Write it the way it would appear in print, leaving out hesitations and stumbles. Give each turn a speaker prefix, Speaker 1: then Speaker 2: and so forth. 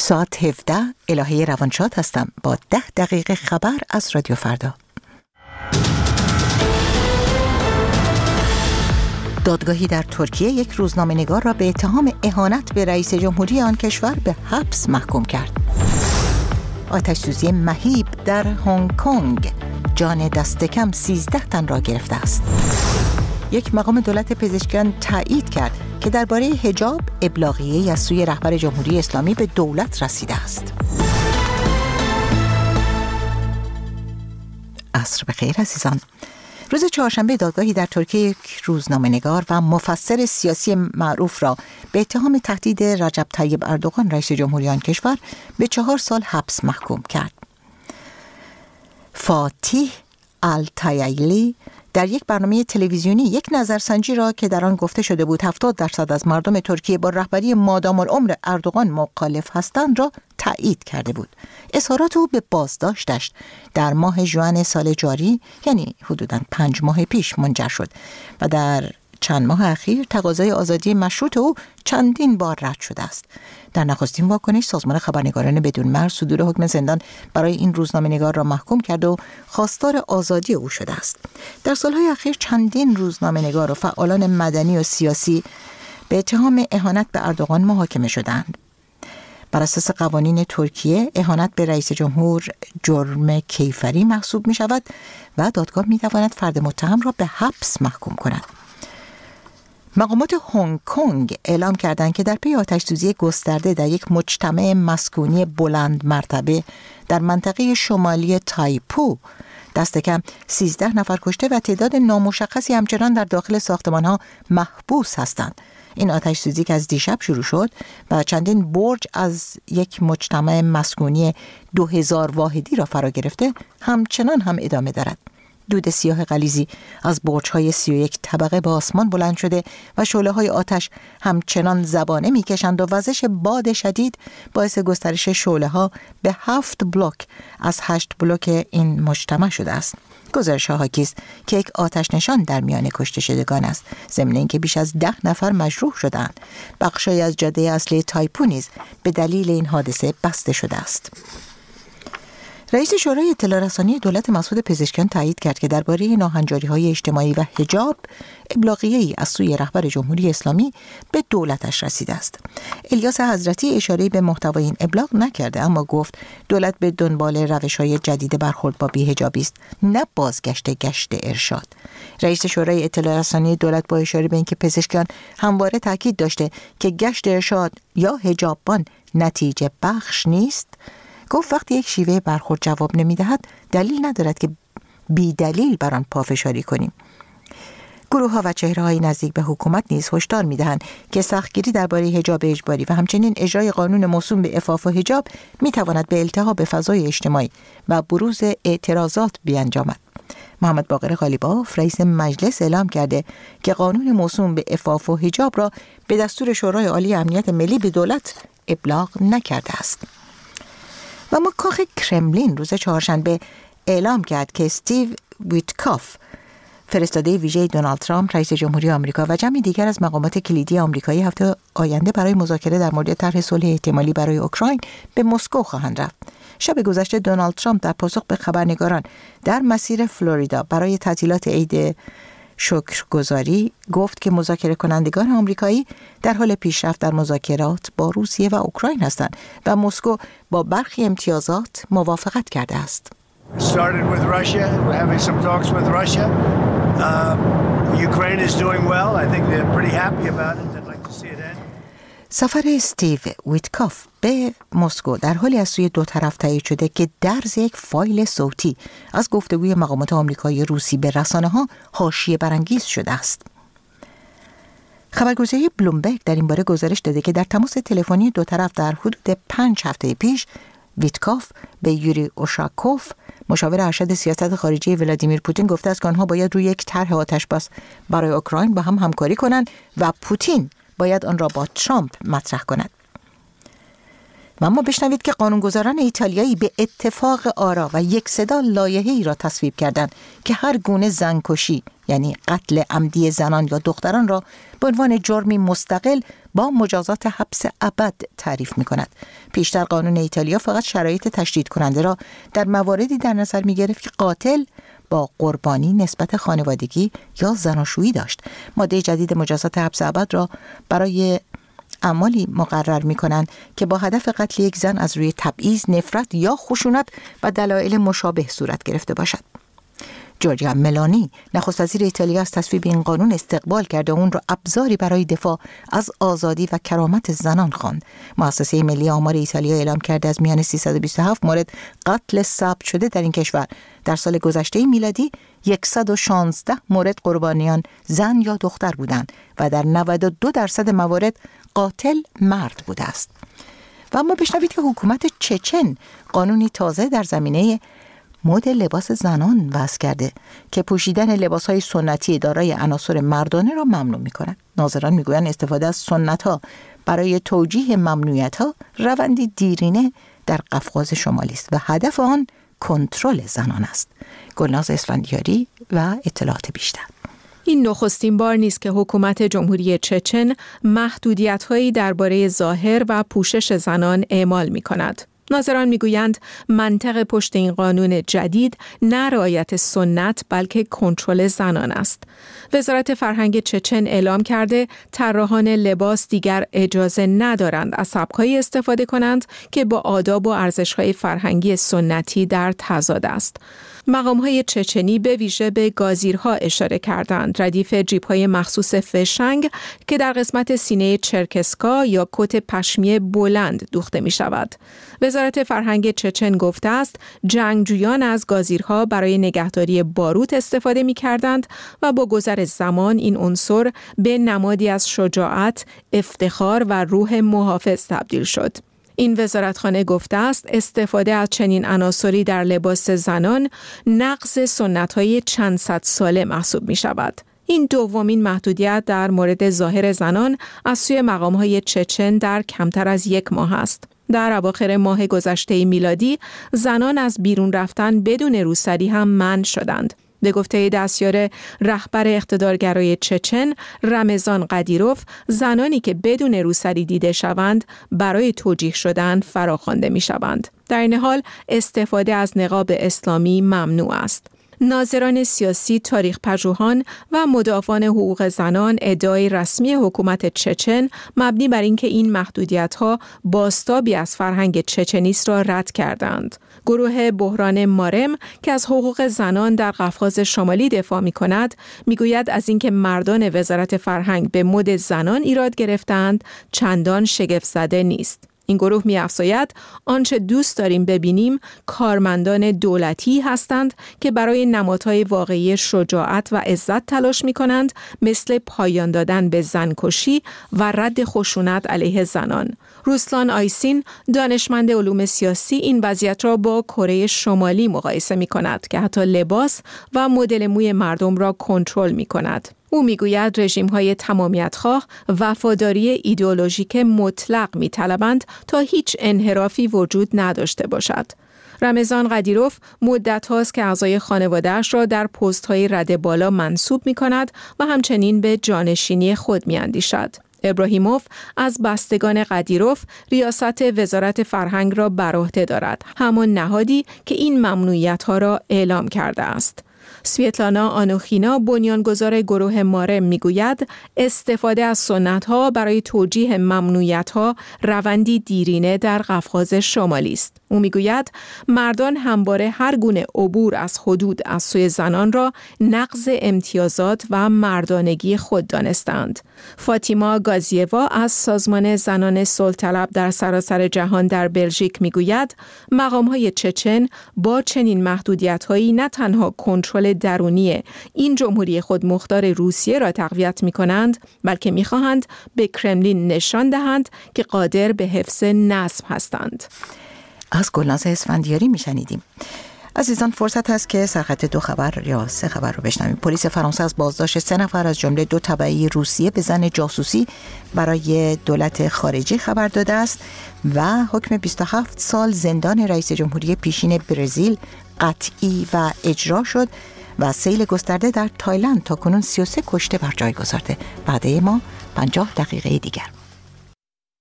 Speaker 1: ساعت 17 الهه روانشاد هستم با 10 دقیقه خبر از رادیو فردا. دادگاهی در ترکیه یک روزنامه‌نگار را به اتهام اهانت به رئیس جمهوری آن کشور به حبس محکوم کرد. آتش‌سوزی مهیب در هنگ کنگ جان دست کم 13 تن را گرفته است. یک مقام دولت پزشکیان تایید کرد که درباره حجاب ابلاغیه‌ای از سوی رهبر جمهوری اسلامی به دولت رسیده است. عصر بخیر عزیزان. روز چهارشنبه دادگاهی در ترکیه یک روزنامه‌نگار و مفسر سیاسی معروف را به اتهام تهدید رجب طیب اردوغان رئیس جمهوری آن کشور به 4 سال حبس محکوم کرد. فاتیح التایلی در یک برنامه تلویزیونی یک نظرسنجی را که در آن گفته شده بود 70% از مردم ترکیه با رهبری مادام العمر اردوغان مخالف هستند را تایید کرده بود. اظهارات او به بازداشتش در ماه ژوئن سال جاری، یعنی حدوداً 5 ماه پیش منجر شد و در چند ماه اخیر تقاضای آزادی مشروط او چندین بار رد شده است. در نخستین واکنش سازمان خبرنگاران بدون مرز صدور حکم زندان برای این روزنامه‌نگار را محکوم کرد و خواستار آزادی او شده است. در سالهای اخیر چندین روزنامه‌نگار و فعالان مدنی و سیاسی به اتهام اهانت به اردوغان محاکمه شدند. بر اساس قوانین ترکیه اهانت به رئیس جمهور جرم کیفری محسوب می شود و دادگاه می تواند فرد متهم را به حبس محکوم کند. مقامات هنگ کنگ اعلام کردند که در پی آتش‌سوزی گسترده در یک مجتمع مسکونی بلند مرتبه در منطقه شمالی تایپو دست کم 13 نفر کشته و تعداد نامشخصی همچنان در داخل ساختمان‌ها محبوس هستند. این آتش‌سوزی که از دیشب شروع شد و چندین برج از یک مجتمع مسکونی 2000 واحدی را فرا گرفته همچنان هم ادامه دارد. دود سیاه غلیظی از برج‌های 31 طبقه به آسمان بلند شده و شعله‌های آتش همچنان زبانه می‌کشند و وزش باد شدید باعث گسترش شعله‌ها به 7 بلوک از 8 بلوک این مجتمع شده است. گزارش‌ها حاکی است که یک آتش نشان در میان کشته شدگان است، ضمن اینکه بیش از 10 نفر مجروح شدند. بخشی از جاده اصلی تایپو نیز به دلیل این حادثه بسته شده است. رئیس شورای اطلاع رسانی دولت مسعود پزشکیان تایید کرد که درباره ناهنجاری‌های اجتماعی و حجاب ابلاغیه‌ای از سوی رهبر جمهوری اسلامی به دولتش رسیده است. الیاس حضرتی اشاره به محتوای این ابلاغ نکرده، اما گفت دولت به دنبال روش‌های جدید برخورد با بی‌حجابی است، نه بازگشت گشت ارشاد. رئیس شورای اطلاع رسانی دولت با اشاره به اینکه پزشکیان همواره تاکید داشته که گشت ارشاد یا حجاببان نتیجه بخش نیست، گفت وقتی یک شیوه برخورد جواب نمی‌دهد دلیل ندارد که بی دلیل بر آن پافشاری کنیم. گروه‌ها و چهره‌های نزدیک به حکومت نیز هشدار می‌دهند که سختگیری درباره حجاب اجباری و همچنین اجرای قانون موسوم به عفاف و حجاب می‌تواند به التهاب فضای اجتماعی و بروز اعتراضات بیانجامد. محمد باقر قالیباف رئیس مجلس اعلام کرده که قانون موسوم به عفاف و حجاب را به دستور شورای عالی امنیت ملی به دولت ابلاغ نکرده است. و اما کاخ کرملین روز چهارشنبه اعلام کرد که استیو ویتکاف فرستاده ویژه دونالد ترامپ رئیس جمهوری آمریکا و جمعی دیگر از مقامات کلیدی آمریکایی هفته آینده برای مذاکره در مورد طرح صلح احتمالی برای اوکراین به مسکو خواهند رفت. شب گذشته دونالد ترامپ در پاسخ به خبرنگاران در مسیر فلوریدا برای تعطیلات عید شکرگزاری گفت که مذاکره کنندگان آمریکایی در حال پیشرفت در مذاکرات با روسیه و اوکراین هستند و مسکو با برخی امتیازات موافقت کرده است.
Speaker 2: Started with Russia. We're having some talks with Russia. Ukraine is doing well. I think they're pretty happy about it. They'd like to see it end.
Speaker 1: سفر استیو ویتکاف به مسکو در حالی از سوی دو طرف تایید شده که درز یک فایل صوتی از گفتگوی مقامات آمریکایی روسی به رسانه‌ها حاشیه برانگیز شده است. خبرگزاری بلومبرگ در این باره گزارش داده که در تماس تلفنی دو طرف در حدود 5 هفته پیش ویتکاف به یوری اوشاکوف مشاور ارشد سیاست خارجی ولادیمیر پوتین گفته است که آنها باید روی یک طرح آتش‌بس برای اوکراین با هم همکاری کنند و پوتین باید آن را با ترامپ مطرح کند. و اما بشنوید که قانونگذاران ایتالیایی به اتفاق آرا و یک صدا لایحه‌ای را تصویب کردند که هر گونه زنکشی، یعنی قتل عمدی زنان یا دختران را به عنوان جرمی مستقل با مجازات حبس ابد تعریف می‌کند. پیشتر قانون ایتالیا فقط شرایط تشدید کننده را در مواردی در نظر می‌گرفت که قاتل با قربانی نسبت خانوادگی یا زناشویی داشت. ماده جدید مجازات حبس ابد را برای اعمالی مقرر می‌کنند که با هدف قتل یک زن از روی تبعیض، نفرت یا خشونت و دلایل مشابه صورت گرفته باشد. جورجیا ملانی نخست وزیر ایتالیا از تصویب این قانون استقبال کرد و اون را ابزاری برای دفاع از آزادی و کرامت زنان خواند. مؤسسه ملی آمار ایتالیا اعلام کرده از میان 327 مورد قتل ثبت شده در این کشور در سال گذشته میلادی 116 مورد قربانیان زن یا دختر بودند و در 92% موارد قاتل مرد بوده است. و اما بشنوید که حکومت چچن قانونی تازه در زمینه مد لباس زنان وضع کرده که پوشیدن لباس‌های سنتی دارای عناصر مردانه را ممنوع می‌کند. ناظران می‌گویند استفاده از سنت‌ها برای توجیه ممنوعیت‌ها روندی دیرینه در قفقاز شمالی است و هدف آن کنترل زنان است. گلناز اسفندیاری و اطلاعات بیشتر.
Speaker 3: این نخستین بار نیست که حکومت جمهوری چچن محدودیت‌هایی درباره ظاهر و پوشش زنان اعمال می‌کند. ناظران میگویند منطق پشت این قانون جدید نه رعایت سنت بلکه کنترل زنان است. وزارت فرهنگ چچن اعلام کرده طراحان لباس دیگر اجازه ندارند از سبک‌هایی استفاده کنند که با آداب و ارزش‌های فرهنگی سنتی در تضاد است. مقام‌های چچنی به ویژه به گازیرها اشاره کردند، ردیف جیب‌های مخصوص فشنگ که در قسمت سینه چرکسکا یا کت پشمی بلند دوخته می‌شود. وزارت فرهنگ چچن گفته است جنگجویان از گازیرها برای نگهداری باروت استفاده می‌کردند و با گذر زمان این عنصر به نمادی از شجاعت، افتخار و روح محافظ تبدیل شد. این وزارتخانه گفته است استفاده از چنین عناصری در لباس زنان نقض سنت‌های چند صد ساله محسوب می‌شود. این دومین محدودیت در مورد ظاهر زنان از سوی مقام‌های چچن در کمتر از 1 ماه است. در اواخر ماه گذشته میلادی زنان از بیرون رفتن بدون روسری هم منع شدند. به گفته دستیار رهبر اقتدارگرای چچن رمضان قدیروف، زنانی که بدون روسری دیده شوند برای توجیه شدن فراخوانده می شوند. در این حال استفاده از نقاب اسلامی ممنوع است. ناظران سیاسی، تاریخ پژوهان و مدافعان حقوق زنان ادعای رسمی حکومت چچن مبنی بر اینکه این محدودیت‌ها بازتابی از فرهنگ چچنیست را رد کردند. گروه بحران مارم که از حقوق زنان در قفقاز شمالی دفاع می‌کند، می‌گوید از اینکه مردان وزارت فرهنگ به مد زنان ایراد گرفتند، چندان شگفت زده نیست. این گروه می‌افزاید آنچه دوست داریم ببینیم کارمندان دولتی هستند که برای نمادهای واقعی شجاعت و عزت تلاش می‌کنند، مثل پایان دادن به زنکشی و رد خشونت علیه زنان. روسلان آیسین، دانشمند علوم سیاسی، این وضعیت را با کره شمالی مقایسه می‌کند که حتی لباس و مدل موی مردم را کنترل می‌کند. او میگوید رژیم‌های تمامیت‌خواه وفاداری ایدئولوژیک مطلق می‌طلبند تا هیچ انحرافی وجود نداشته باشد. رمضان قدیروف مدت هاست که اعضای خانواده‌اش را در پست‌های رده بالا منصوب می‌کند و همچنین به جانشینی خود می‌اندیشد. ابراهیموف از بستگان قدیروف ریاست وزارت فرهنگ را بر عهده دارد، همان نهادی که این ممنوعیت‌ها را اعلام کرده است. سویتلانا آنوخینا، بنیانگذار گروه مارم، میگوید استفاده از سنت‌ها برای توجیه ممنوعیت‌ها روندی دیرینه در قفقاز شمالی است. او میگوید مردان همواره هر گونه عبور از حدود از سوی زنان را نقض امتیازات و مردانگی خود دانستند. فاطیما گازیوا از سازمان زنان صلح‌طلب در سراسر جهان در بلژیک میگوید مقام‌های چچن با چنین محدودیت‌هایی نه تنها کنترل درونی این جمهوری خودمختار روسیه را تقویت می‌کنند، بلکه می‌خواهند به کرملین نشان دهند که قادر به حفظ نظم هستند.
Speaker 1: از گلناز اسفندیاری میشنیدیم. عزیزان فرصت هست که سرخط 2 خبر یا 3 خبر رو بشنویم. پلیس فرانسه از بازداشت 3 نفر از جمله 2 تبعی روسیه به ظن جاسوسی برای دولت خارجی خبر داده است و حکم 27 سال زندان رئیس جمهوری پیشین برزیل قطعی و اجرا شد و سیل گسترده در تایلند تا کنون 33 کشته بر جای گذارده. بعد ما 50 دقیقه دیگر.